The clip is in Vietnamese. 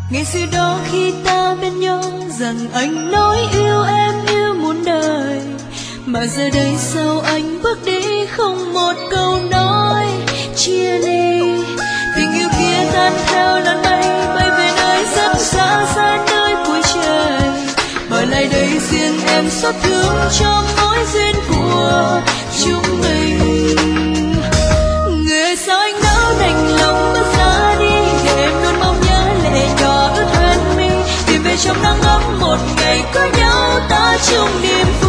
Ngày xưa đó khi ta bên nhau rằng anh nói yêu em yêu muôn đời, mà giờ đây sao anh bước đi không một câu nói chia ly. Tình yêu kia tan theo làn mây bay về nơi rất xa xa nơi cuối trời, bởi lại đây riêng em xót thương cho mối duyên của chúng mình. Người sao anh nỡ đành lòng bước ra đi, để em luôn mong nhớ lệ nhỏ ướt hoen mi, tìm về trong nắng ấm một ngày có nhau ta chung niềm